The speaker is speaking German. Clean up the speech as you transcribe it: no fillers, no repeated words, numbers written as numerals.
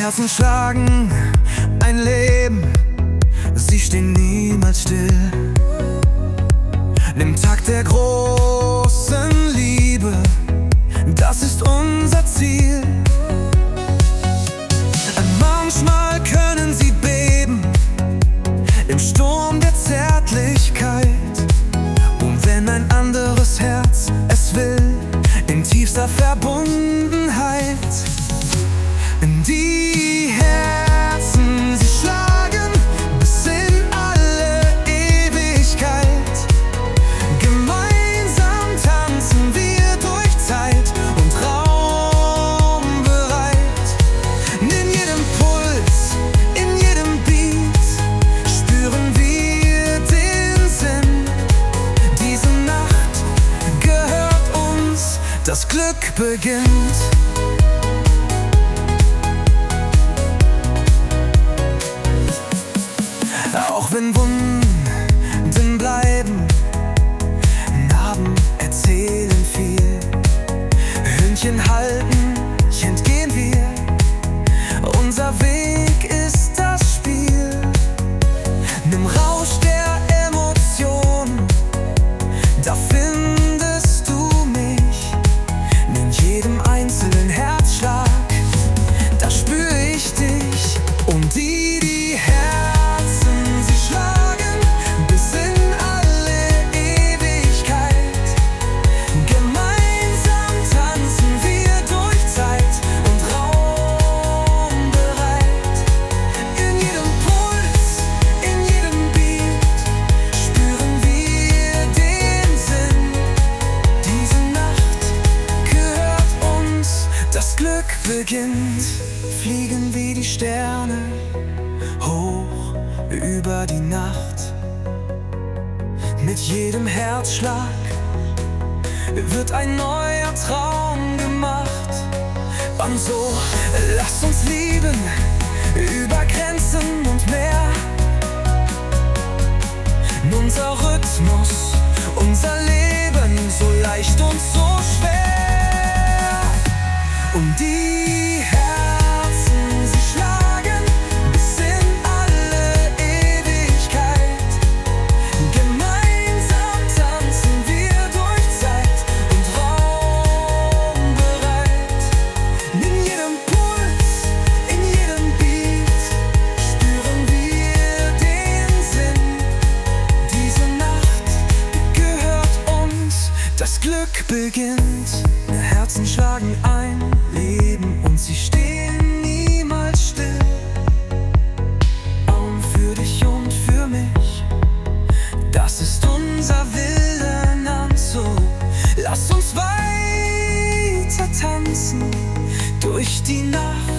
Herzen schlagen ein Leben, sie stehen niemals still. Im Takt der großen Liebe, das ist unser Ziel. Manchmal können sie beben im Sturm der Zärtlichkeit. Und wenn ein anderes Herz es will, in tiefster Verbundenheit. Die Herzen, sie schlagen bis in alle Ewigkeit. Gemeinsam tanzen wir durch Zeit und Raum bereit. In jedem Puls, in jedem Beat spüren wir den Sinn. Diese Nacht gehört uns, das Glück beginnt. Auch wenn Wunden bleiben, Narben erzählen viel. Hündchen halten, entgehen wir. Unser Weg ist das Spiel. Nimm Rausch der Emotionen, da findest du mich. In jedem einzelnen Herzschlag, da spür ich dich. Und die Herzen, sie schlagen bis in alle Ewigkeit. Gemeinsam tanzen wir durch Zeit und Raum bereit. In jedem Puls, in jedem Beat spüren wir den Sinn. Diese Nacht gehört uns, das Glück beginnt. Fliegen wie die Sterne hoch über die Nacht. Mit jedem Herzschlag wird ein neuer Traum gemacht. Und so lasst uns lieben über Grenzen und mehr. Unser Rhythmus, unser Leben, so leicht und so schwer. Und die Herzen, sie schlagen bis in alle Ewigkeit. Gemeinsam tanzen wir durch Zeit und Raum bereit. In jedem Puls, in jedem Beat spüren wir den Sinn. Diese Nacht gehört uns, das Glück beginnt. Herzen schlagen ein Leben und sie stehen niemals still. Raum für dich und für mich, das ist unser Wille, so lass uns weiter tanzen durch die Nacht.